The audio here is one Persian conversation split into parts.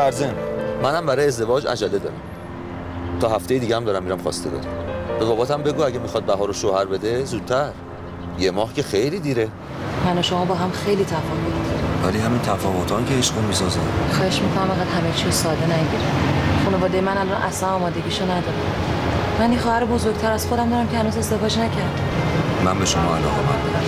در ضمن منم برای ازدواج عجله دارم. تا هفته دیگه هم دارم میرم خواسته دارم. به باباتم بگو اگه میخواد بهار رو شوهر بده زودتر. یه ماه که خیلی دیره. من و شما با هم خیلی تفاوت داریم. ولی همین تفاوتان که عشقو میسازن. خواهش میکنم اینقدر همه چی ساده نگیره. خانواده من الان اصلا آمادگیشو نداره. من یه خواهر بزرگتر از خودم دارم که هنوز ازدواج نکرد. من به شما علاقه‌مندم.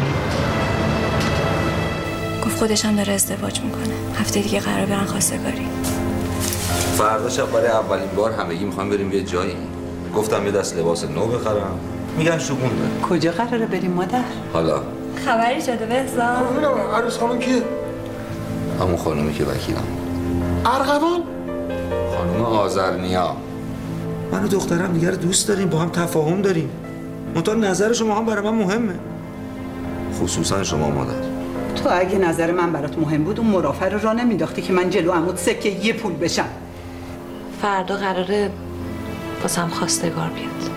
گفت خودش هم داره ازدواج میکنه. هفته دیگه قراره برن خواستگاری. فردا شب برای اولین بار همگی میخوام بریم یه جایی. گفتم یه دست لباس نو بخرم. میگن شگونه. کجا قراره بریم مادر؟ حالا خبری شده بهزاد؟ ببینم عروس خانم کیه؟ همون خانومی که وکیلم. ارغوان؟ خانم آذرنیا. من و دخترم دیگه رو دوست داریم، با هم تفاهم داریم. منتها نظر شما هم برای من مهمه. خصوصا شما مادر. تو اگه نظر من برات مهم بود اون مرافع رو راه نمینداختی که من جلو عمود سکه یه پول بشم. فردا قراره بازم خواستگار بیاد.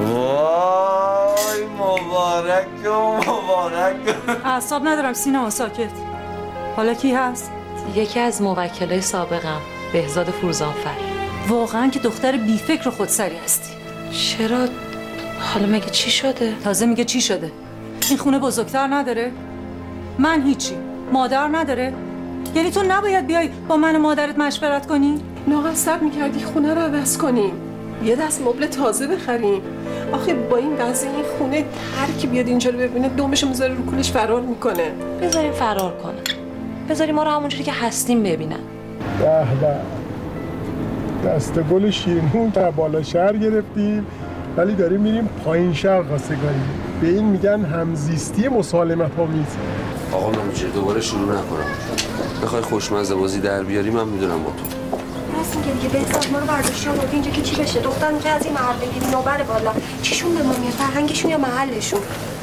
وای مبارک و مبارک. اعصاب ندارم سینا، ساکت. حالا کی هست؟ یکی از موکلای سابقم، بهزاد فروزانفر. واقعا که دختر بیفکر و خودسری هستی. چرا؟ حالا مگه چی شده؟ تازه میگه چی شده؟ این خونه بزرگتر نداره؟ من هیچی. مادر نداره؟ یعنی تو نباید بیای با من و مادرت مشورت کنی؟ ناقصد میکردی خونه رو عوض کنیم، یه دست مبل تازه بخریم. آخه با این وضع این خونه هر کی بیاد اینجا رو ببینه دومشو میذاره رو کولش فرار میکنه. بذاریم فرار کنه. بذاریم ما رو همونجوری که هستیم ببینن. به به. دست گل شیرمون تا بالا شهر گرفتیم ولی داریم میریم پایین شهر خواستگاری. به این میگن همزیستی مسالمت آمیز. آقا من دوباره شروع نکنم. بخوای خوشمزه بازی در بیاری من میدونم با تو. راست میگه دیگه بهزاد ما رو برداشت آورد اینجا که چی بشه؟ دختر میگه از این محل بگیری نوبر بالا. چیشون به ما میاد؟ فرهنگشون یا محلشون؟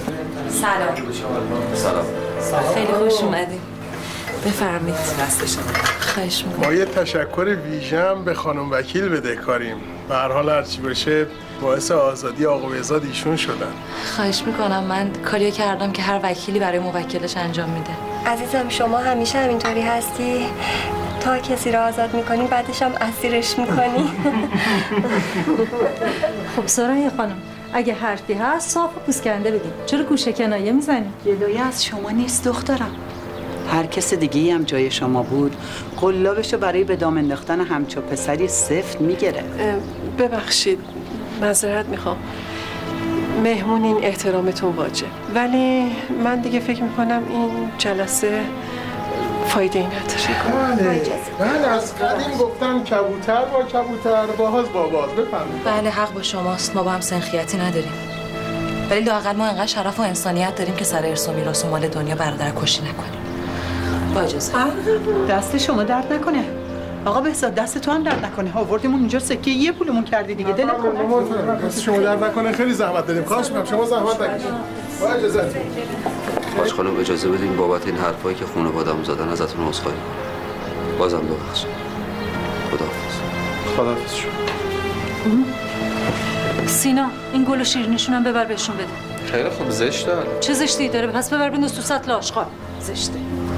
سلام. خیلی خوش اومدیم. بفرمایید. دست شما. خواهش می‌کنم. ما یه تشکر ویژه‌ام به خانم وکیل بدهکاریم. به هر حال هرچی باشه باعث آزادی آقا بهزاد ایشون شدن. خواهش میکنم. من کاریو کردم که هر وکیلی برای موکلش انجام میده. عزیزم شما همیشه همینطوری هستی؟ تا کسی رو آزاد میکنی بعدش هم اسیرش میکنی. خب سارای خانم، اگه حرفی هست صاف و پوسکنده بگیم. چرا گوشه کنایه میزنی؟ گلایه از شما نیست دخترم. هر کس دیگه‌ای هم جای شما بود قلابشو برای به دام انداختن همچو پسری سفت میگیره. ببخشید معذرت میخوام. مهمون این احترامتون واجب، ولی من دیگه فکر میکنم این جلسه فایده ای نداره. بله از قدیم گفتم کبوتر با کبوتر باز با باز. بفرمایید. بله حق با شماست. ما با هم سنخیتی نداریم. ولی لااقل ما انقدر شرف و انسانیت داریم که سر ارث و میراث و مال دنیا برادر کشی نکنیم. با اجازه. دست شما درد نکنه. آقا بهزاد دست تو هم درد نکنه. آوردیمون اینجا سکه یه پولمون کردی دیگه. دلت کنه. دست شما درد نکنه. خیلی زحمت دادیم. خواهش می‌کنم شما زحمت نکشید. با اجازه. باش خانم اجازه بدین بابت این حرفایی که خانواده‌ام زدن ازتون عذرخواهی کنم. بازم ببخشید. خداحافظ شما. سینا این گل و شیرینیشون هم ببر بهشون بده. خیلی خوب زشته. چه زشتی داره؟ پس ببر بنداز تو سطل آشغال. زشته.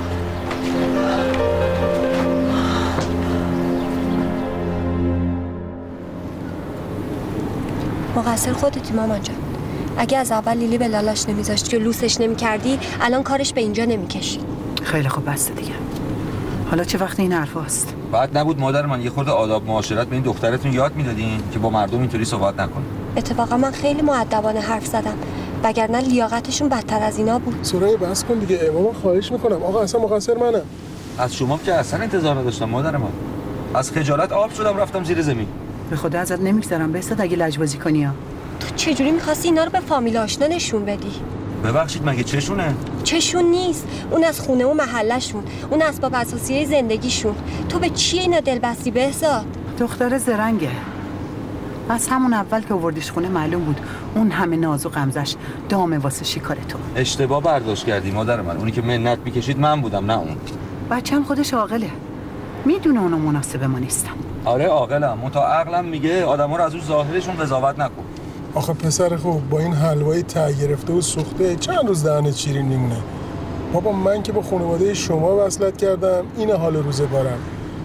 مقصر خودتی مامان جان. اگه از اول لیلی به لالاش نمیذاشتی و لوسش نمیکردی الان کارش به اینجا نمیکشید. خیلی خوب بسته دیگه. حالا چه وقت این حرف هست؟ بعد نبود مادر من یه خورده آداب معاشرت به این دخترتون یاد میدادین که با مردم اینطوری صحبت نکنه. اتفاقا من خیلی مؤدبانه حرف زدم وگرنه لیاقتشون بدتر از اینا بود. سورای بس کن دیگه. امام خواهش میکنم. آقا اصلا مقصر منم. از شما که اصلا انتظار نداشتم مادر من. از خجالت آب شدم رفتم زیر زمین. به خدا ازت نمیگذرم بهزاد اگه لجبازی کنی ها. تو چجوری میخواستی اینا رو به فامیل آشنا نشون بدی؟ ببخشید مگه چشونه؟ چشون نیست. اون از خونه و محلشون، اون اسباب اساسی زندگیشون. تو به چی اینا دل بستی بهزاد؟ دختر زرنگه. از همون اول که آوردیش خونه معلوم بود اون همه ناز و غمزش دامه واسه شکار تو. اشتباه برداشت کردی مادر من. اونی که منت میکشید من بودم نه اون. بچه‌م خودش عاقله. میدونه اونا مناسب ما نیستن. آره عاقلم. منتها عقلم میگه آدما رو از اون ظاهرشون قضاوت نکن. آخه پسر خوب با این حلوای ته گرفته و سوخته چند روز دهنت شیرین میمونه. بابا من که با خانواده شما وصلت کردم این حال روزگارم.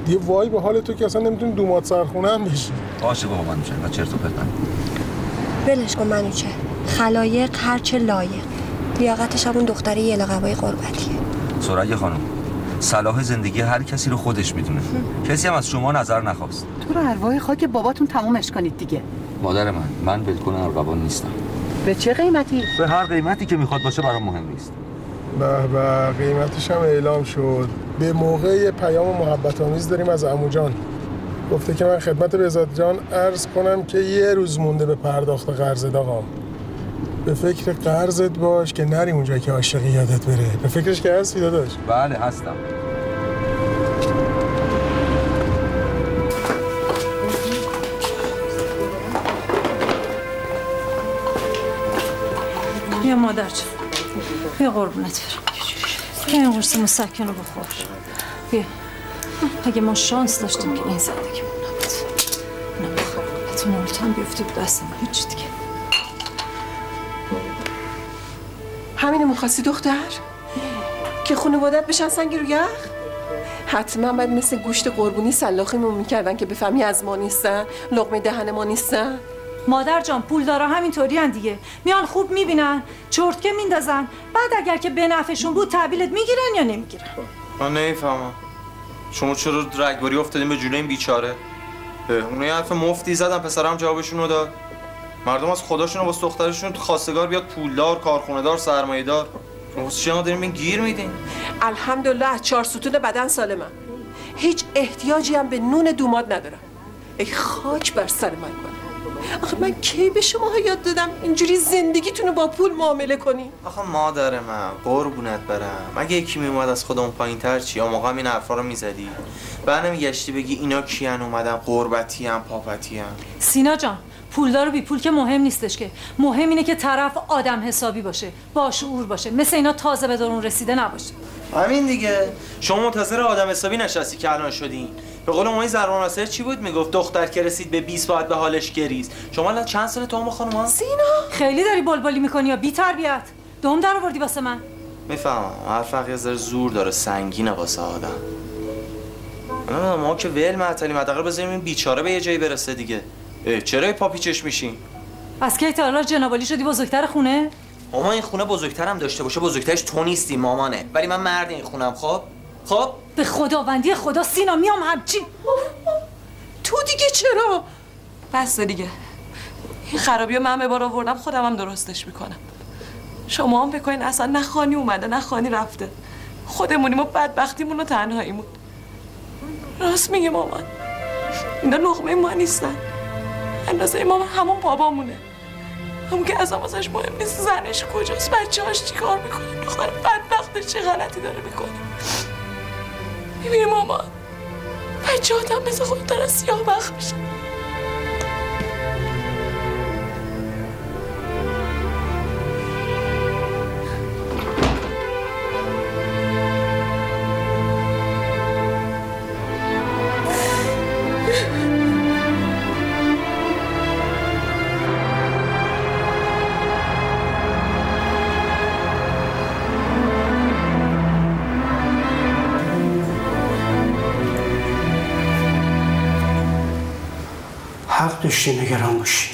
دیگه وای به حال تو که اصلا نمیتونی دومات سرخونه هم بشی. باشه بابا من میشه و چرت و پرت نگو. ولش کن منوچه. خلایق هرچه لایق. لیاقتش همون دختره یلقبای قربتیه. سریا خانم، صلاح زندگی هر کسی رو خودش میدونه. کسی هم از شما نظر نخواست. تو رو ارواح خاک باباتون تمومش کنید دیگه. مادر من ولکن ارغوان نیستم. به چه قیمتی؟ به هر قیمتی که میخواد باشه برام مهم نیست. به قیمتش هم اعلام شد. به موقع یه پیام محبت آمیز داریم از عمو جان. گفته که من خدمت بهزاد جان عرض کنم که یه روز مونده به پرداخت قرضت آقا. به فکر قرضت باش که نری اونجا که عاشقی یادت بره. به فکرش که هستی داداش؟ بله هستم. بیا مادر جان، بیا قربونت برم. بیا این قرص مسکن رو بخور. بیا. اگه ما شانس داشتیم که این زندگیمون نبود. اینم بخور. حتی مولتان بیفته بود دست ما هیچ دیگه. همینو می‌خواستی دختر؟ که خانواده‌ات بشن سنگ رو یخ؟ حتما باید مثل گوشت قربونی سلاخیمون میکردن که بفهمی از ما نیستن، لقمه دهن ما نیستن. مادر جان پولدارا همینطوری ان دیگه. میان خوب میبینن، چرتکه میندازن. بعد اگر که به نفعشون بود تحویلت میگیرن یا نمیگیرن؟ من نمیفهمم. شما چرا رگباری افتادین به جلوی این بیچاره؟ اون یه حرف مفتی زدن، پسرم جوابشون رو داد. مردم از خداشون و واسه دخترشون خواستگار بیاد پولدار، کارخونه‌دار، سرمایه‌دار. شما واسه چی دارین این گیر میدین؟ الحمدلله از 4 ستون بدن سالمم. هیچ احتیاجی هم به نون دوماد ندارم. ای خاک بر سر من. آخه من کی به شما یاد دادم اینجوری زندگیتون رو با پول معامله کنی؟ آخه مادر من قربونت برم. اگه یکی میومد از خودمون پایین‌تر چی؟ یا موقع این حرفا رو میزدی؟ بعد نمیگشتی بگی اینا کیان اومدن قربتی ام پاپتی ام. سینا جان پولدار و بی پول که مهم نیستش که. مهم اینه که طرف آدم حسابی باشه، با شعور باشه، مثل اینا تازه به درون رسیده نباشه. همین دیگه. شما منتظر آدم حسابی نشستی که الان شدین. به قول ما این زربان واسه چی بود میگفت دختر که رسید به 20 باید به حالش گریز. شما الان چند سال تو هم خانوما؟ سینا خیلی داری بلبلی میکنی یا بی تربیت؟ دوم در آوردی واسه من. میفهمم هر فرقی از زور داره، سنگینه واسه آدم. ما که ول معطلیم، حداقل بذاریم این بیچاره به یه جایی برسه دیگه. چرا پاپیچش میشین؟ از کی تا حالا جنابالی شدی بزرگتر خونه؟ مامان این خونه بزرگترم داشته باشه، بزرگترش تو نیستی مامانه، ولی من مرد این خونم. خب به خداوندی خدا سینا میام همچی. تو دیگه چرا؟ بس دیگه. این خرابی من به بار آوردم، خودم هم درستش میکنم. شما هم بکنین اصلا نه خانی اومده نه خانی رفته. خودمونیم و بدبختیمون و تنهاییمون. راست میگه مامان. اینا لقمه ما نیستن. اندازه ما همون بابامونه. همون که اصلا واسش مهم نیست زنش کجاست، بچه‌هاش چی کار میکنه، دختر بدبختش چه غلطی داره میکنه. میبینی مامان بچه آدم مثل خود دارن سیاه بخت میشه. حق داشتی نگران باشی.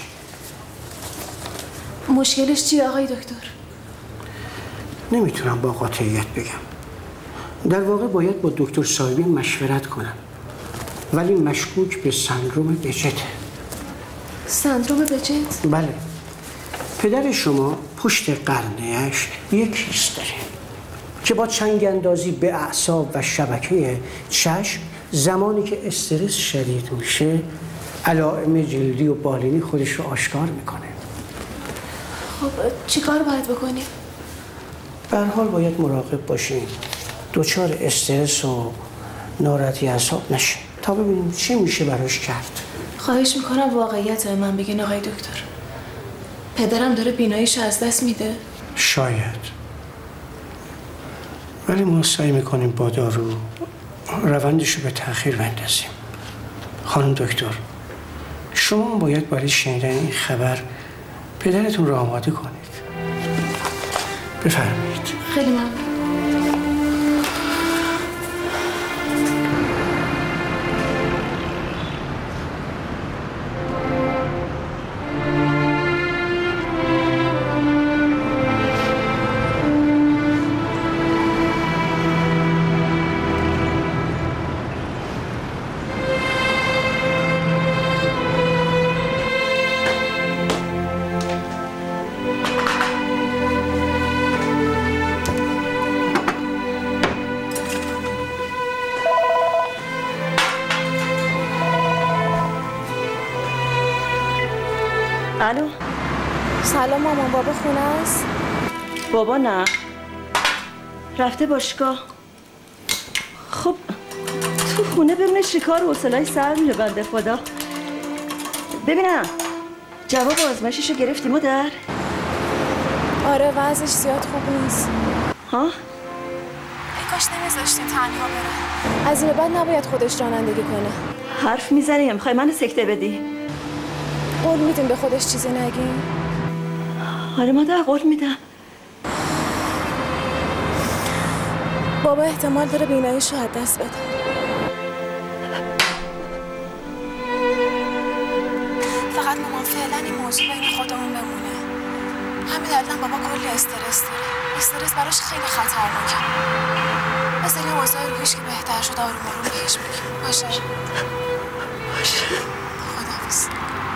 مشکلش چیه آقای دکتر؟ نمیتونم با قاطعیت بگم. در واقع باید با دکتر صاحبی مشورت کنم، ولی مشکوک به سندروم بجته. سندروم بجت؟ بله. پدر شما پشت قرنیش یک کیست داره که با چنگ اندازی به اعصاب و شبکه چشم زمانی که استرس شدید میشه علائم جلدی و بالینی خودش رو آشکار میکنه. خب چیکار باید بکنیم؟ به هر حال باید مراقب باشیم دچار استرس و ناراحتی اعصاب نشه تا ببینیم چی میشه براش کرد. خواهش میکنم واقعیت به من بگین آقای دکتر. پدرم داره بیناییشو از دست میده؟ شاید، ولی ما سعی میکنیم با دارو روندشو به تأخیر بندازیم. خانم دکتر، شما باید برای شنیدن این خبر پدرتون رو آماده کنید. بفرمایید. خیلی ممنون. الو. سلام مامان، بابا خونه است؟ بابا نه، رفته باشگاه. خب تو خونه ببینه شکار و حوصله‌اش سر میره بنده خدا. ببینم جواب آزمایششو گرفتی مادر؟ آره وضعش زیاد خوب نیست. ها؟ ای کاش نمیذاشتین تنها بره. از این به بعد نباید خودش رانندگی کنه. حرف میزنی یا میخوای منو سکته بدی؟ قول میدین به خودش چیزی نگین؟ آره مادر قول میدم. بابا احتمال داره بیناییشو از دست بده. فقط مامان فعلا این موضوع بین خودمون بمونه. همین الان بابا کلی استرس داره. استرس براش خیلی خطرناکه. مثل این اوضاع روحیش که بهتر شد آروم آروم بهش میگیم. باشه. خداحافظ.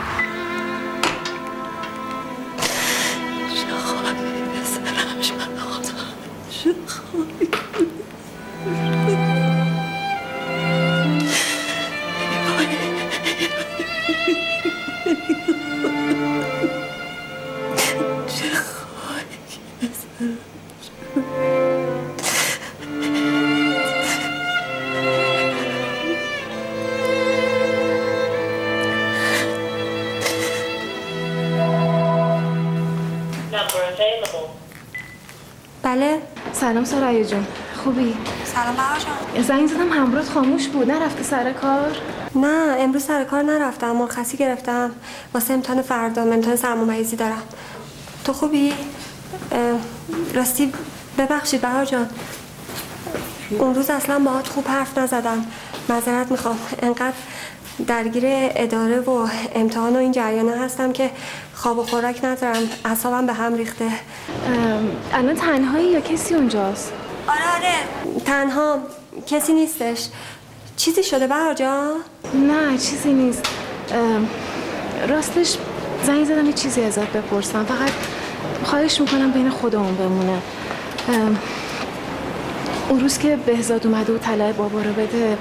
بله. سلام سریا جون، خوبی؟ سلام بهار جان. زنگ زدم همراهت خاموش بود، نرفتی سر کار؟ نه امروز سر کار نرفتم، مرخصی گرفتم واسه امتحان فردا، امتحان سرمایه‌ریزی دارم. تو خوبی؟ راستی ببخشید بهار جان، اون روز اصلا باهات خوب حرف نزدم، معذرت میخوام. انقدر درگیر اداره و امتحان و این جریانه هستم که خواب و خوراک ندارم، اعصابم به هم ریخته. الان تنهایی یا کسی اونجاست؟ آره تنها، کسی نیستش. چیزی شده بهار جان؟ نه چیزی نیست. راستش زنگ زدم یه چیزی ازت بپرسم، فقط خواهش میکنم بین خودمون بمونه. اون روز که بهزاد اومده و طلای بابا رو بده،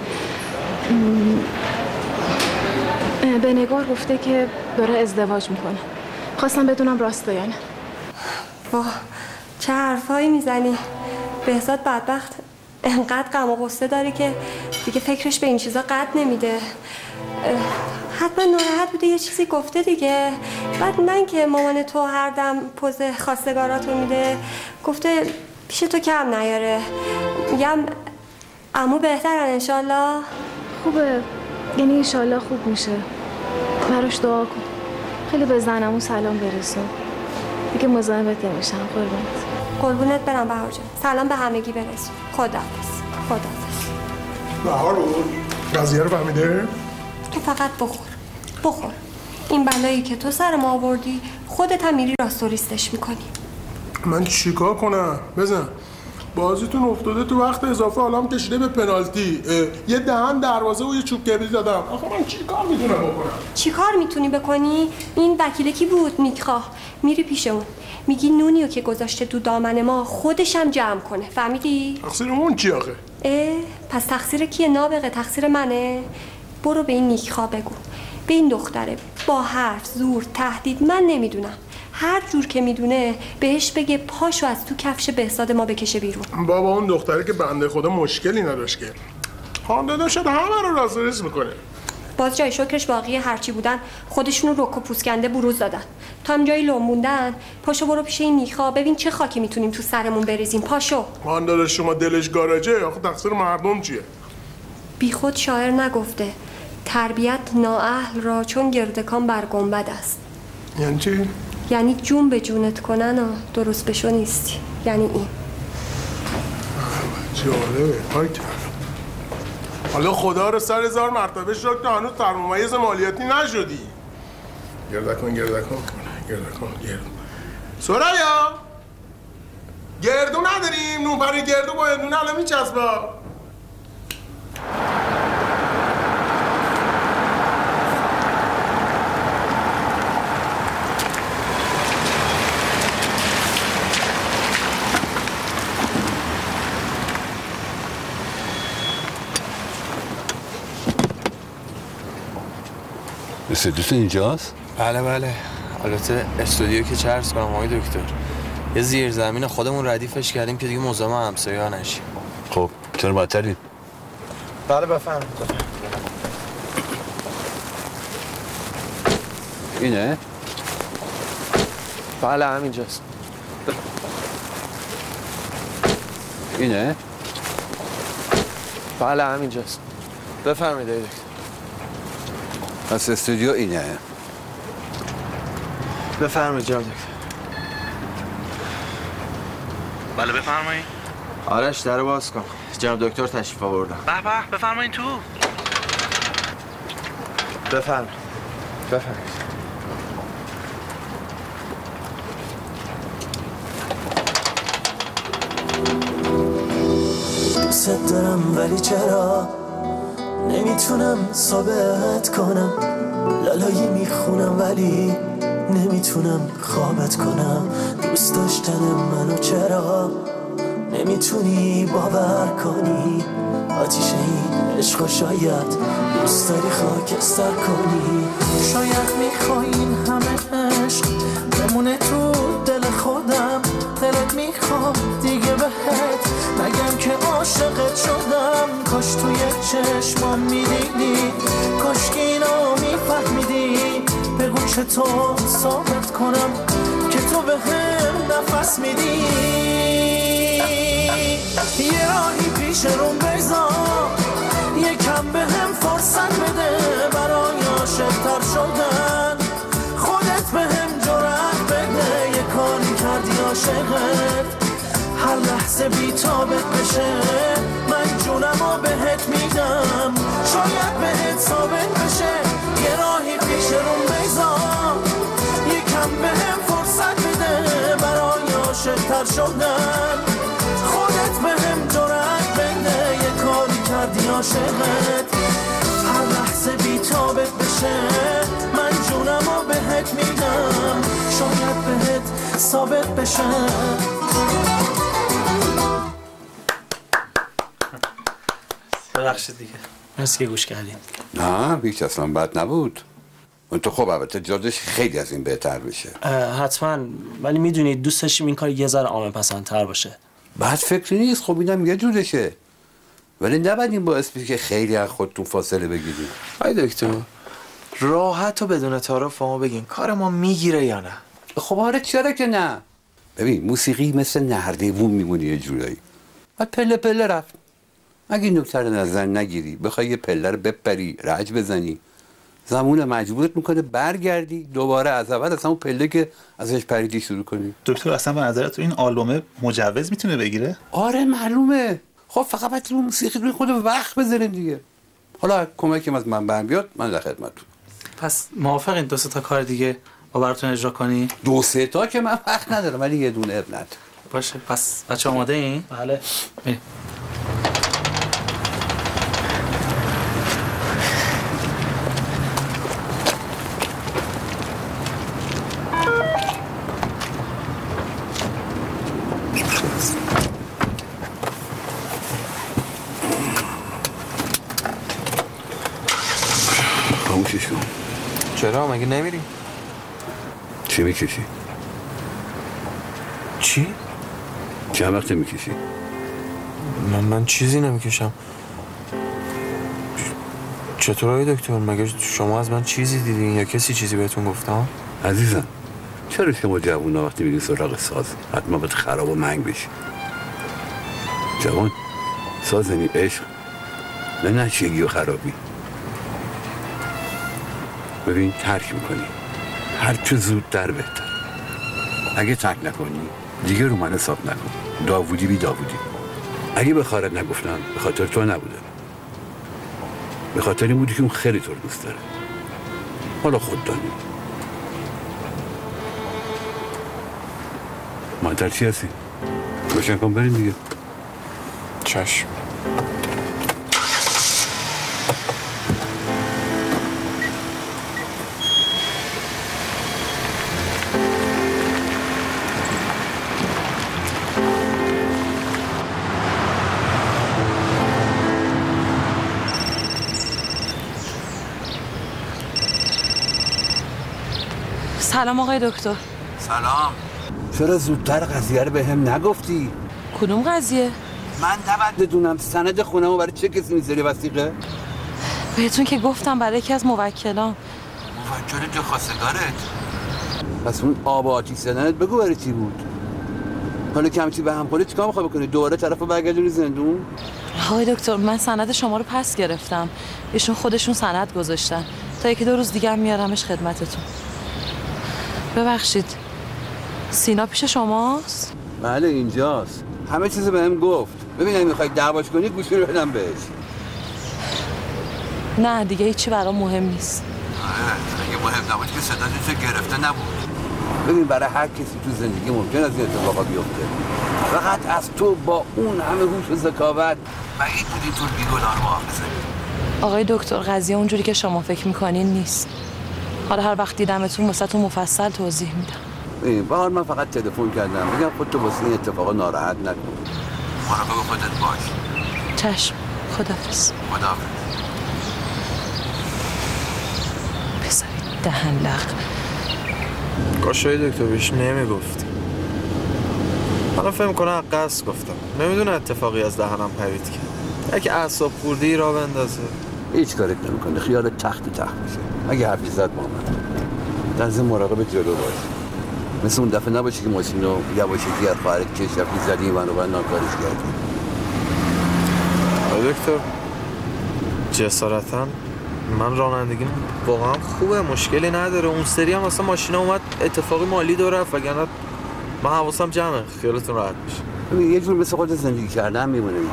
به نگار گفته که داره ازدواج میکنه. خواستم بدونم راسته یا نه. واه چه حرفایی میزنی. بهزاد بدبخت انقدر غم و غصه داره که دیگه فکرش به این چیزا قد نمیده. حتما ناراحت بوده، یه چیزی گفته دیگه. بعد من که مامان تو هر دم پوز خواستگاراتو میده، گفته پیش تو کم نیاره. میگم عمو بهترن انشالله. خوبه، یعنی انشالله خوب میشه. براش دعا کن. خیلی به زنمو سلام برسون. دیگه مزاحمت نمیشم. قربونت برم بهار جان. سلام به همگی برسون. خداحافظ. خداحافظ. بهار قضیه رو فهمیده؟ تو فقط بخور. این بلایی که تو سر ما آوردی خودت هم میری راستوریستش میکنی. من چیکار کنم؟ بزن. بازیتون افتاده تو وقت اضافه، حالا هم کشیده به پنالتی. یه دهن دروازه و یه چوب کبریت دادم. آخه من چیکار میتونم بکنم؟ چیکار میتونی بکنی؟ این وکیل کی بود؟ نیکخواه. میری پیش اون میگی نونیو که گذاشته تو دامن ما خودشم جمع کنه. فهمیدی؟ تقصیر اون چی آخه؟ پس تقصیر کیه نابغه؟ تقصیر منه؟ برو به این نیکخواه بگو، به این دختره با حرف، زور، تهدید، من نمیدونم، هر جور که میدونه بهش بگه پاشو از تو کفش بهزاد ما بکشه بیرون. بابا اون دختره که بنده خدا مشکلی نداشت که خانواده شد همه رو راستوریست میکنه. باز جای شکرش باقی هرچی بودن خودشونو رک و پوسکنده بروز دادن. تا هم جایی لوم موندن. پاشو برو پیش این نیخا ببین چه خاکی میتونیم تو سرمون بریزیم. پاشو. خانواده شما دلش گاراجه، آخه تقصیر مردم چیه؟ بی خود شاعر نگفته تربیت نااهل را چون گردکان بر گنبد است. یعنی چی؟ یعنی جون به جونت کنن و درست بشو نیستی. یعنی این. جالبه. حالا خدا رو سر 1000 مرتبه شکر که هنوز ترممایز مالیاتی نشدی. گردکن. سریا گردو نداریم؟ نون برای گردو باید نون الان میچسبا. مرسدس اینجاست؟ بله البته استودیو که چه عرض کنم آقای دکتر، یه زیرزمین خودمون ردیفش کردیم که دیگه مزاحم همسایه‌ها نشیم. خب چرا معطلید؟ بله بفرمایید. اینه؟ بله همینجاست. اینه؟ بله همینجاست. بفرمایید دکتر. پس استودیو اینه؟ بفرمایید جناب دکتر. بله بفرمایید. آرش در باز کن. جناب دکتر تشریف آوردن. به به بفرمایید تو. بفرمایید. بفرمایید. دوست دارم ولی چرا نمیتونم ثابت کنم، لالایی میخونم ولی نمیتونم خوابت کنم. دوست داشتن منو چرا نمیتونی باور کنی؟ آتیش این عشق شاید دوست داری خاکستر کنی. شاید میخوای این همه عشق بمونه تو دل خودم، دلت میخوام دیگه بهت نگم که عاشقت شدم. کاش توی چشمام میدیدی، کاش که اینو میفهمیدی. بگو چطور ثابت کنم که تو به هم نفس میدی. یه راهی پیش روم بذار، یکم به هم فرصت بده برای عاشق‌تر شدن. خودت به هم جرأت بده، یه کاری کردی عاشقت هر لحظه بی تابت بشه. من جونمو بهت میدم، شاید بهت ثابت بشه. یه راهی پیش روم بذار، یکم به هم فرصت بده برای عاشق‌تر شدن. خودت به هم جرأت بده، یه کاری کردی عاشقت هر لحظه بی تابت بشه. من جونمو بهت میدم، شاید بهت ثابت بشه. ببخشید دیگه، مرسی که گوش کردین. نه هیچ اصلا بد نبود. اون تو خب البته جادش خیلی از این بهتر بشه. حتما، ولی میدونید دوست داشتیم این کار یه ذره عامه پسندتر باشه. بعد فکری نیست، خب اینم یه جورشه، ولی نباید این باعث بشه که خیلی از خودتون فاصله بگیرید. آی دکتر راحت و بدون تعارف ما بگین کار ما میگیره یا نه؟ خب آره چرا که نه. ببین موسیقی مثل نردبون میمونه یه جورایی، بعد پله پله رفت. اگه این نکته رو نظر نگیری، بخوای یه پله رو بپری رج بزنی، زمون مجبورت میکنه برگردی دوباره از اول اصلا اون پله که ازش پریدی شروع کنی. دکتر اصلا به نظرت این آلبوم مجوز میتونه بگیره؟ آره معلومه. خب فقط باید رو موسیقی روی خود وقت بذاریم دیگه. حالا کمکم از من برم بیاد، من در خدمتتون. پس موافقین 2 تا کار دیگه با براتون اجرا کنی؟ 2 تا که من وقت ندارم، ولی یه دونه اب نداره. باشه پس بچه آماده این؟ بله بریم. خاموشش کن. چرا مگه نمیریم؟ چی میکشی؟ چی؟ چند وقت میکشی؟ من چیزی نمیکشم. چطور آقای دکتر؟ مگه شما از من چیزی دیدین یا کسی چیزی بهتون گفتم؟ عزیزم چرا شما جوونا وقتی میگین سراغ ساز حتما باید خراب و منگ بشی؟ جوان ساز یعنی عشق، نه نشگی و خرابی. ببین ترک میکنی، هر چه زودتر بهتر. اگه ترک نکنی دیگه رو من حساب نکن. داوودی بی داوودی. اگه به خارت نگفتم به خاطر تو نبوده، به خاطر این بودی که اون خیلی تو رو دوست داره. حالا خود دانی. مادر چی هستی؟ روشن کن بریم دیگه. چشم. سلام آقای دکتر. سلام. چرا زودتر قضیه رو به هم نگفتی؟ کدوم قضیه؟ من نباید بدونم سند خونمو برای چه کسی میذاری وثیقه؟ بهتون که گفتم برای یکی از موکلام. موکل جو خواستگارت؟ پس اون آب آتیش زدنت بگو برای چی بود؟ حالا کمچی به هم خورده چیکار میخوای بکنی؟ دوباره طرفو برگردونی زندون؟ آقای دکتر من سند شما رو پس گرفتم. ایشون خودشون سند گذاشتن. تا 1-2 روز دیگه میارمش خدمتتون. ببخشید. سینا پیش شماست؟ بله اینجاست. همه چیزو بهم گفت. ببینم میخوای دعواش کنی گوشی رو بدم بهش. نه دیگه هیچی برام مهم نیست. اگه مهم نبود که صداتو گرفته نبود. ببین برای هر کسی تو زندگی ممکن است این اتفاقا بیفته. فقط از تو با اون همه هوش و ذکاوت بعید بود اینطور بیگناه مؤاخذه. آقای دکتر قضیه اونجوری که شما فکر میکنین نیست. حالا هر وقت دیدمتون واسهتون مفصل توضیح میدم. بهار من فقط تلفن کردم میگم خودتو واسه این اتفاقا ناراحت نکن. مراقب خودت باش. چشم. خداحافظ. خداحافظ. پسر دهن لق. کاشای دکتر بهش نمیگفتی. حالا فهم کنه حق است گفتم. نمیدونه اتفاقی از دهنم پرید که. اگه اعصاب خوردی را بندازه. هیچ کارت نمیکنه. خیال تخت میشه. اگه حرفی زد با من. در ضمن مراقب جلو باش. مثل اون دفعه نباشه که ماشین رو یواشکی از خواهرت کش رفتی زدی من رو باید ناکارش کردی. دکتر جسارتا من رانندگیم واقعا خوبه، مشکلی نداره. اون سری هم اصلا ماشین اومد اتفاقی مالی دو رفت وگرنه من حواسم جمعه. خیالتون راحت میشه. یه جور مثل خودت زندگی کردن میمونه دیگه.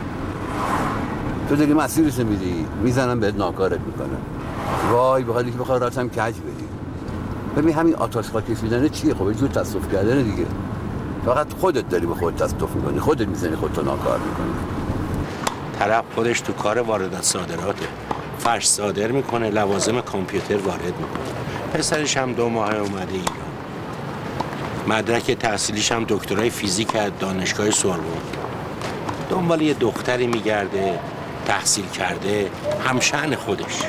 تو داری مسیرش میدی میزنم بهت ناکارت میکنه. وای به حالی که بخوای راتم کج بدی. ببین همین آتش خاک کشیدن چیه؟ خب یه جور تصرف کردن دیگه. فقط خودت داری به خودت تصرف میکنی، خودت میزنی خودتو ناکار میکنی. طرف خودش تو کار واردات صادراته، فرش صادر میکنه، لوازم کامپیوتر وارد میکنه. پسرش هم 2 ماه اومده ایران. مدرک تحصیلیش هم دکترای فیزیک از دانشگاه سوربن. دنبال یه دختری میگرده، تحصیل کرده، همشأن خودش.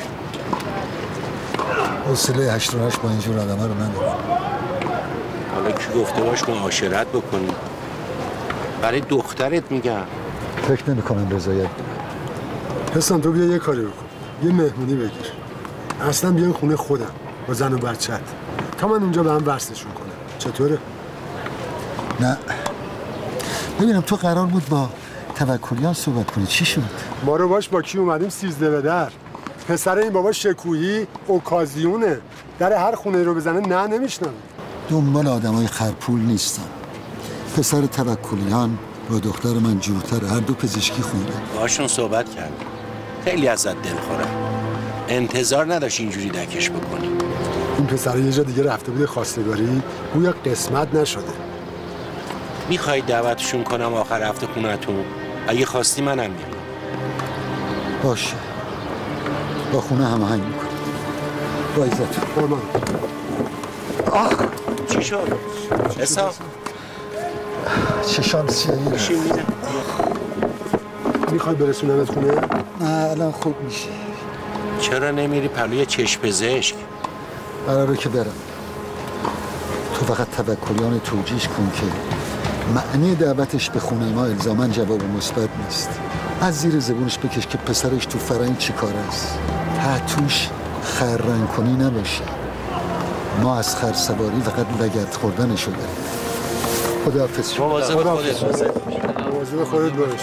حوصله 8 و 8 با اینجور آدم‌ها رو ندارم. حالا کی گفته باش معاشرت بکنی؟ برای دخترت میگم. فکر نمی‌کنم رضایت بدم. حسن تو بیا یه کاری بکن. یه مهمونی بگیر. اصلا بیاین خونه خودم با زن و بچت. تا من اونجا به هم وصلشون کنم. چطوره؟ نه. ببینم تو قرار بود با توکلیان صحبت کنی. چی شد؟ ما رو باش با کی اومدیم 13 به در. پسر این بابا شکوهی اوکازیونه. در هر خونه رو بزنه نه نمیشنم. دنبال آدمای خرپول نیستم. پسر توکلیان با دختر من جورتر، هر دو پزشکی خونده. باشون صحبت کرد. خیلی ازت دلخوره. انتظار نداشت اینجوری دکش بکنی. این پسر یه جا دیگه رفته بوده خواستگاری، گویا قسمت نشده. میخوای دعوتشون کنم آخر هفته خونتون؟ اگه خواستی منم میام. باشه. با خونه هماهنگ میکنم. با عزت. قربان. چی شد؟ حساب چشام سیاهی رفت. میخوای برسونمت خونه؟ نه الان خوب میشه. چرا نمیری پلوی چشم پزشک؟ قراره که برم. تو فقط توکلیان توجیش کن که معنی دعوتش به خونه ما الزاماً جواب مثبت نیست. از زیر زبونش بکش که پسرش تو فرنگ چی کار است. توش خررنگ کنی نباشه. ما از خرسواری فقط لگد خوردنشو داریم. خداحافظ. مواظب خودت باش. مواظب خودت باش.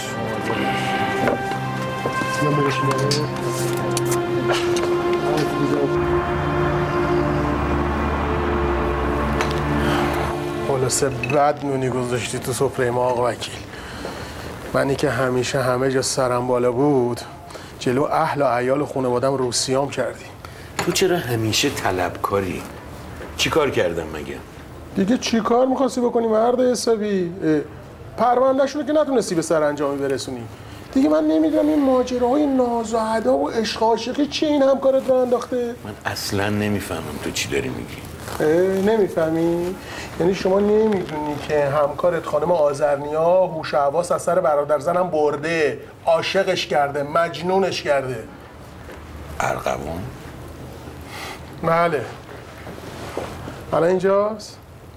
خلاصه بد نونی گذاشتی تو سفره ما آقا وکیل. منی که همیشه همه جا سرم بالا بود جلو اهل و عیال و خانوادم روسیام کردی. تو چرا همیشه طلبکاری؟ چی کار کردم مگه؟ دیگه چی کار می‌خواستی بکنی مرد حسابی؟ پرونده‌شون که نتونستی به سرانجامی برسونی. دیگه من نمیدونم این ماجراهای ناز و ادا و عشق عاشقی چی این همکارت رو انداخته؟ من اصلا نمیفهمم تو چی داری میگی. نمیفهمی؟ یعنی شما نمیدونی که همکارت خانم آذرنیا هوش و حواس از سر برادر زنم برده، عاشقش کرده، مجنونش کرده. ارغوان؟ بله. الان اینجاست؟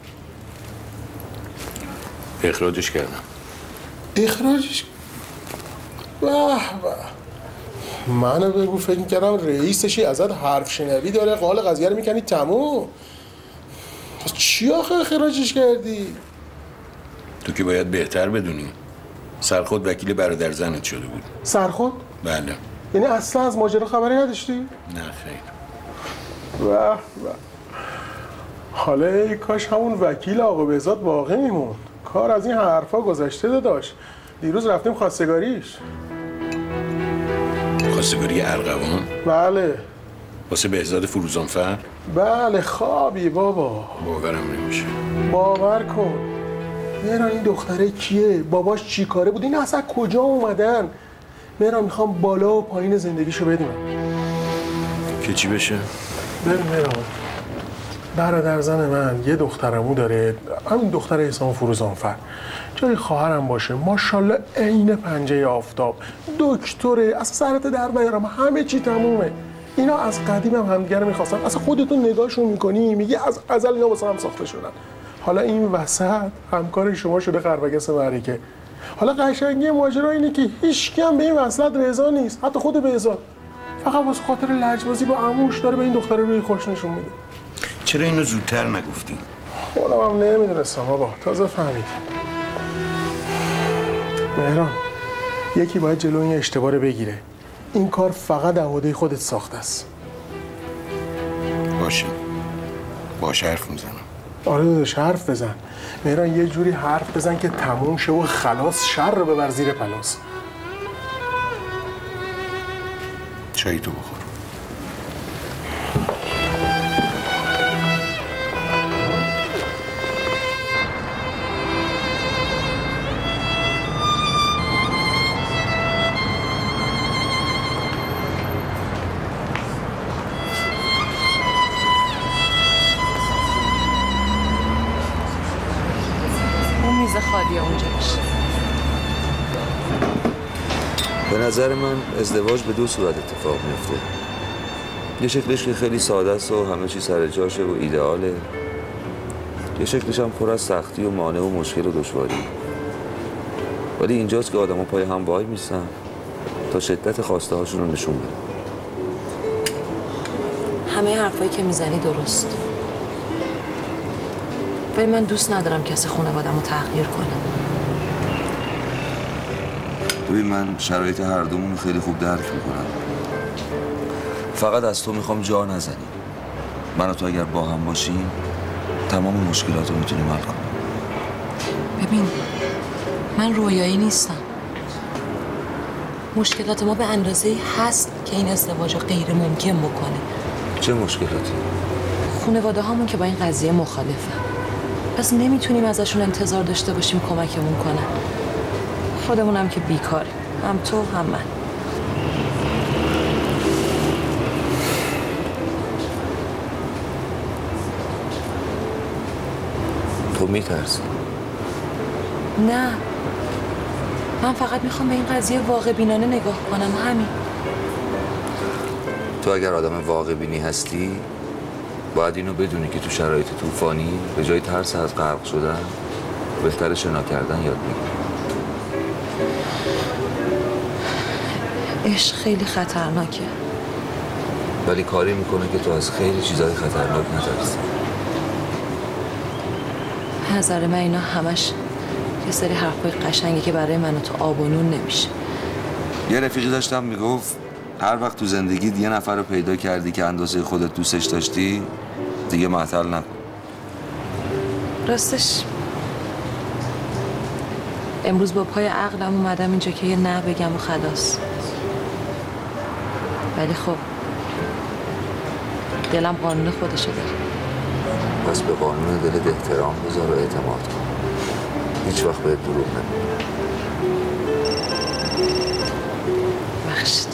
اخراجش کردم. اخراجش؟ به به، منو بگو فکر میکردم رئیسشی ازت حرف شنوی داره قال قضیه رو میکنی تموم. چی آخه اخراجش کردی؟ تو که باید بهتر بدونی. سرخود وکیل برادر زنت شده بود. سرخود؟ بله. یعنی اصلا از ماجرا خبری نداشتی؟ نه خیر. به به، حالا ای کاش همون وکیل آقا بهزاد واقع میمون. کار از این حرفا گذشته داداش. دیروز رفتیم خواستگاریش. خواستگاری ارغوان؟ بله. واسه بهزاد فروزانفر؟ بله خوابی بابا. باورم نمیشه. باور کن. مهران این دختره کیه؟ باباش چی کاره بود؟ این اصلا کجا اومدن؟ مهران میخوام بالا و پایین زندگیشو بدونم. که چی بشه؟ ببین مهران، برادر زن من یه دخترمو داره، همین دختر حسام فروزانفر. جای خواهرم باشه ماشاءالله عین پنجه آفتاب، دکتره، اصلا سرت در بیارم، همه چی تمومه. اینا از قدیم هم همدیگه رو میخواستن. اصلا خودتون نگاهشون میکنی میگی از ازل اینا واسه هم ساخته شدن. حالا این وسط همکار شما شده خربگس معرکه. حالا قشنگی ماجرا اینه که هیچ کم به این وصلت رضا نیست، حتی خود بهزاد. فقط واسه خاطر لجبازی با عموش داره به این دختره روی خوش نشون میده. چرا اینو زودتر نگفتی؟ خودم هم نمیدونستم بابا، تازه فهمیدم. مهران، یکی باید جلو این اشتباه رو بگیره. این کار فقط عهده خودت ساخته است. باشه حرف میزنم. آره داداش حرف بزن. مهران یه جوری حرف بزن که تموم شه و خلاص، شر رو ببر زیر پلاس. چایی تو بخور. خالی اونجا باشه. به نظر من ازدواج به دو صورت اتفاق میفته. یه شکلش که خیلی ساده است و همه چی سر جاشه و ایدئاله. یه شکلش هم پر از سختی و مانع و مشکل و دشواری. ولی اینجاست که آدم‌ها پای هم وای میستن تا شدت خواسته هاشون رو نشون بدن. همه حرفایی که میزنی درست. ولی من دوست ندارم کسی خانواده‌مو تحقیر کنه. ببین من شرایط هر دومون خیلی خوب درک میکنم. فقط از تو میخوام جا نزنی. من و تو اگر با هم باشیم تمام مشکلات رو میتونیم حل کنیم. ببین من رویایی نیستم. مشکلات ما به اندازه‌ای هست که این ازدواج رو غیر ممکن بکنه. چه مشکلاتی؟ خانواده هامون که با این قضیه مخالفن. پس نمیتونیم ازشون انتظار داشته باشیم کمکمون کنن. خودمونم که بیکاریم، هم تو هم من. تو میترسی؟ نه، من فقط میخوام به این قضیه واقع بینانه نگاه کنم، همین. تو اگر آدم واقع بینی هستی باید اینو بدونی که تو شرایط طوفانی به جای ترس از غرق شدن بهتر شنا کردن یاد بگیری. عشق خیلی خطرناکه، ولی کاری میکنه که تو از خیلی چیزای خطرناک نترسی. نظر من اینا همش یه سری حرفای قشنگه که برای من و تو آب و نون نمیشه. یه رفیقی داشتم میگفت هر وقت تو زندگیت یه نفر رو پیدا کردی که اندازه خودت دوستش داشتی دیگه معطل نکن. راستش امروز با پای عقلم اومدم اینجا که یه نه بگم و خلاص. ولی خب دلم قانون خودشو داره. پس به قانون دلت احترام بذار و اعتماد کن. هیچ وقت بهت دروغ نمیگه. بخشید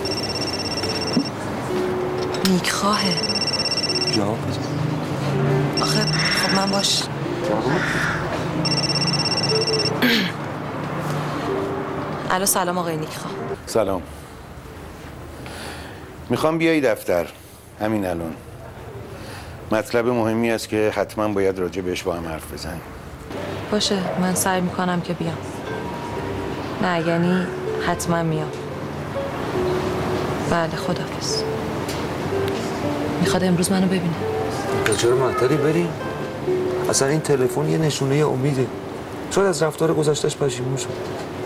نیکخواهه. جواب بده. آخه خب من باش الو سلام آقای نیکخواه. سلام. میخوام بیایی دفتر همین الان. مطلب مهمی است که حتما باید راجع بهش با هم حرف بزنیم. باشه، من سعی میکنم که بیام. نه یعنی حتما میام. بله، خداحافظ. میخواد امروز منو ببینه. چرا معطلی بریم؟ اصلا این تلفن یه نشونه امیده. شاید از رفتار گذشتهش پشیمون شد.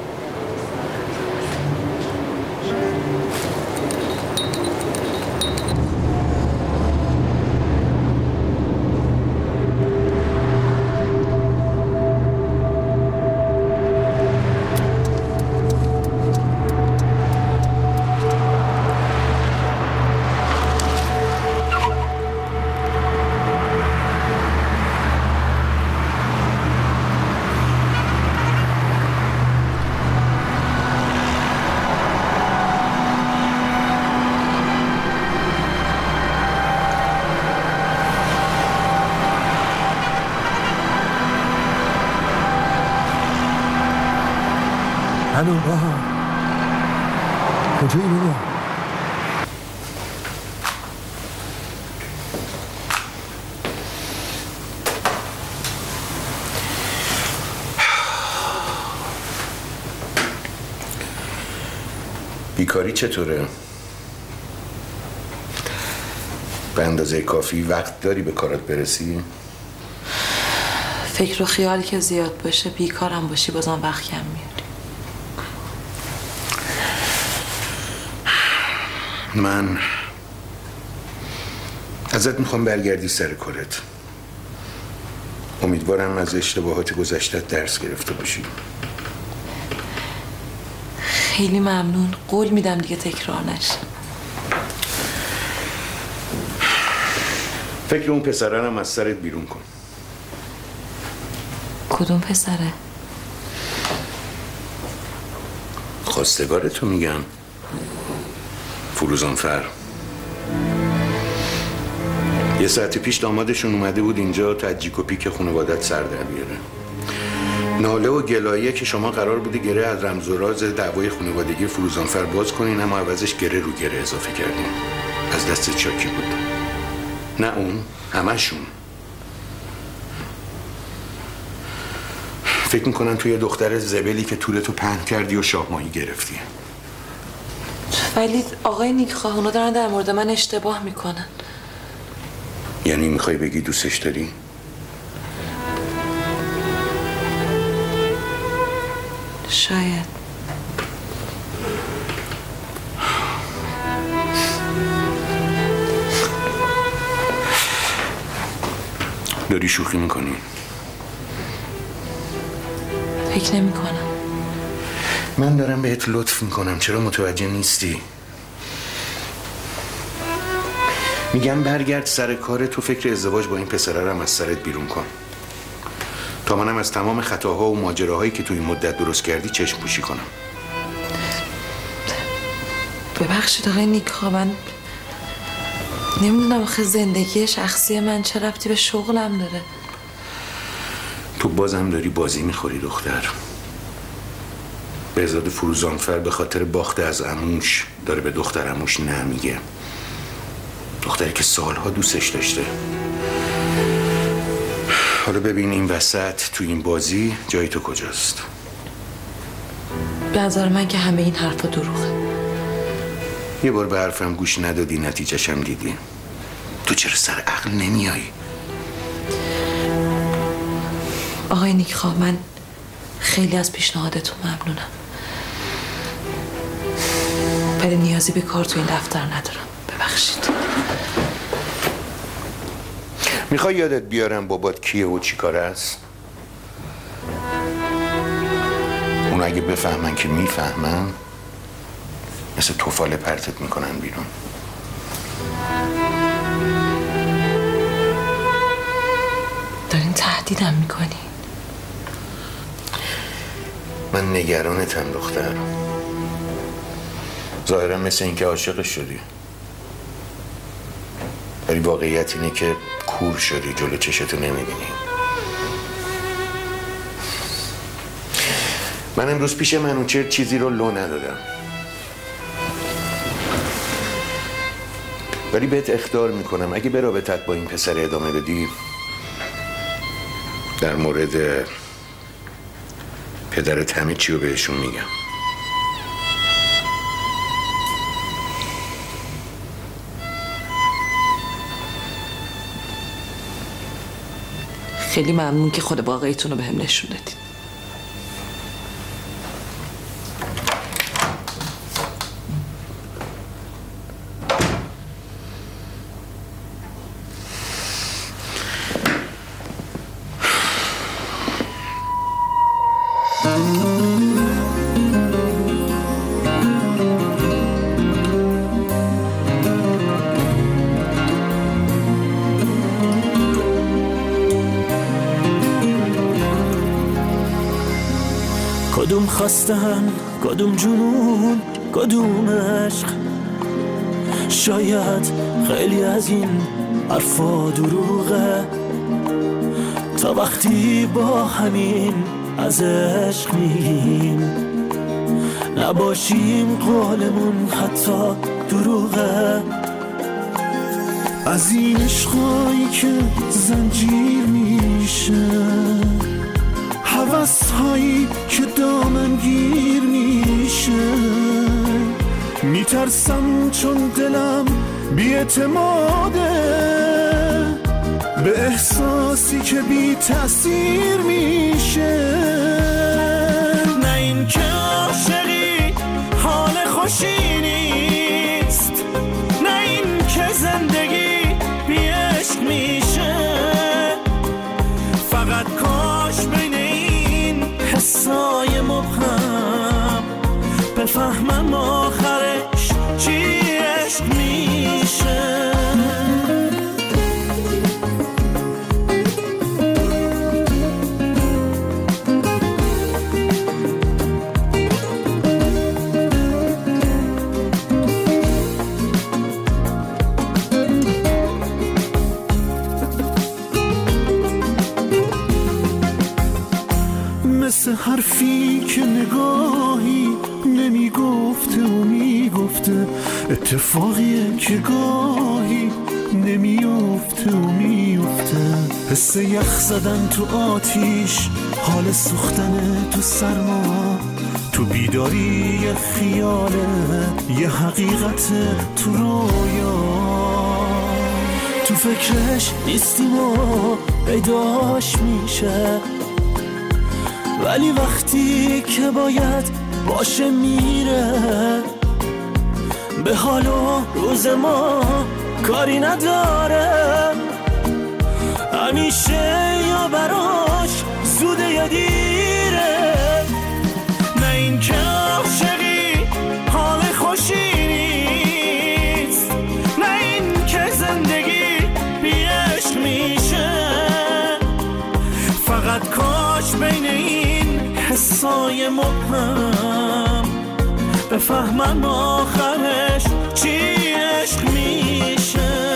الو بابا، کجایی بابا؟ بیکاری چطوره؟ به اندازه کافی وقت داری به کارات برسی؟ فکر و خیالی که زیاد باشه، بیکارم باشی بازم وقت کم میاری. من ازت میخوام برگردی سر کارت. امیدوارم از اشتباهات گذشتت درس گرفته باشی. خیلی ممنون. قول میدم دیگه تکرار نشه. فکر اون پسرانم از سرت بیرون کن. کدوم پسره؟ خواستگارتو میگم، فروزانفر. یه ساعت پیش دامادشون اومده بود اینجا تا از جیک و پیک خانوادت سر در بیاره. ناله و گلایه که شما قرار بوده گره از رمز و راز دعوای خانوادگی فروزانفر باز کنین، اما عوضش گره رو گره اضافه کردین. از دست چاکی بود. نه اون، همشون. فکر میکنن توی دختر زبلی که طولتو پهن کردی و شاهماهی گرفتی. ولی آقای نیکخواه، اونا دارن در مورد من اشتباه میکنن. یعنی میخوای بگی دوستش داری؟ شاید. داری شوخی میکنی؟ فکر نمی کنم. من دارم بهت لطف میکنم، چرا متوجه نیستی؟ میگم برگرد سر کار تو، فکر ازدواج با این پسره هم از سرت بیرون کن تا منم از تمام خطاها و ماجراهایی که تو این مدت درست کردی چشم پوشی کنم. ببخشید آقای نیکخواه، من نمیدونم آخه زندگی شخصی من چه ربطی به شغلم داره. تو بازم داری بازی میخوری دختر. بهزاد فروزانفر به خاطر باخته از عموش داره به دختر عموش نمیگه. دختری که سالها دوستش داشته. حالا ببین این وسط تو این بازی جای تو کجاست؟ به نظر من که همه این حرفا دروغه. یه بار به حرفم گوش ندادی، نتیجه‌ش هم دیدی. تو چرا سر عقل نمیایی؟ آقای نیکخواه، من خیلی از پیشنهادتون ممنونم، ولی نیازی به کار تو این دفتر ندارم. ببخشید. میخوای یادت بیارم بابات کیه و چی کار است؟ اون اگه بفهمن که میفهمن مثل توفاله پرتت میکنن بیرون. دارین تهدیدم میکنی؟ من نگرانتم دختر. ظاهرا مثل اینکه عاشقش شدی، ولی واقعیت اینه که کور شدی، جلو چشتو نمیبینی. من امروز پیش منوچهر چیزی رو لو ندادم. ولی بهت اخطار میکنم اگه به رابطت با این پسر ادامه بدی در مورد پدرت همه چی رو بهشون میگم. خیلی ممنون که خود واقعیتون رو به هم نشون دادید. کدوم خواستن، کدوم جنون، کدوم عشق. شاید خیلی از این حرفا دروغه، تا وقتی با همین از عشق میگیم نباشیم قولمون حتی دروغه. از این عشقایی که زنجیر میشه، هوس‌هایی که دامنگیر میشه، میترسم چون دلم بی‌اعتماده به احساسی که بی تأثیر میشه. نه این که عاشقی حال خوشی نیست، نه این که زندگی بی عشق میشه. فقط کاش بین این حسای مبهم بفهمم آخرش چی عشق میشه. مثل حرفی که نگاهی نمیگفته و میگفته، اتفاقیه که گاهی نمیفته و میفته. حس یخ زدن تو آتیش، حال سوختن تو سرما، تو بیداری یه خیاله، یه حقیقت تو رویا. تو فکرش نیستیم و پیداش میشه، ولی وقتی که باید باشه میره. به حال و روز ما کاری نداره، همیشه یا براش زوده یا دیره. نه این که عاشقی حال خوشی نیست، نه این که زندگی بی عشق میشه. فقط کاش بین این حسای مبهم بفهمم آخرش چی عشق میشه.